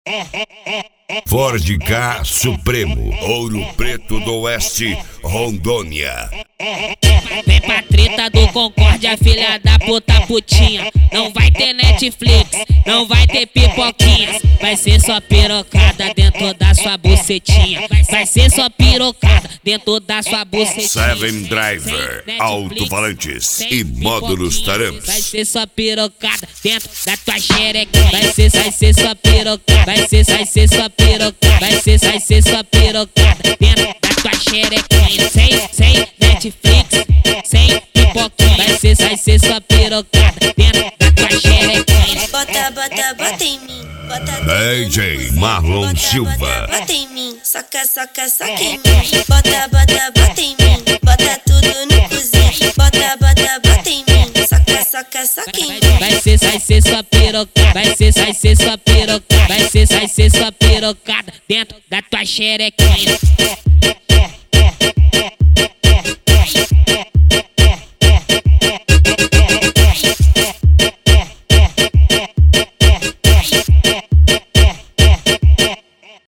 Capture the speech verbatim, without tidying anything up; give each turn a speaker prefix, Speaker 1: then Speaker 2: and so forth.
Speaker 1: Ford K Supremo, Ouro Preto do Oeste, Rondônia.
Speaker 2: Vem pra treta do Concórdia, filha da puta putinha. Não vai ter Netflix, não vai ter pipoquinhas. Vai ser só pirocada dentro da sua bucetinha. Vai ser só pirocada dentro da sua bucetinha.
Speaker 1: Seven Driver, alto-falantes e módulos taramps.
Speaker 2: Vai ser só pirocada dentro da tua xerequinha. Vai ser, vai ser só pirocada. Vai ser, vai ser só pirocada. Vai ser, vai ser só pirocada dentro da tua xerequinha. Sem, sem Netflix, sem pipoquinha. Vai ser, vai ser só pirocada dentro da tua xerequinha.
Speaker 3: Bota, bota, bota em mim. Bota
Speaker 1: D J Marlon
Speaker 3: bota,
Speaker 1: Silva.
Speaker 3: Bota, bota em mim. Soca, soca, soca em mim. Bota, bota, bota em mim. Bota tudo no cozinho. Bota, bota, bota em mim. Soca, soca, soca em mim.
Speaker 2: Vai ser, vai ser só pirocada. Vai ser, vai ser só pirocada. Vai ser, vai ser só pirocada dentro da tua xerequinha.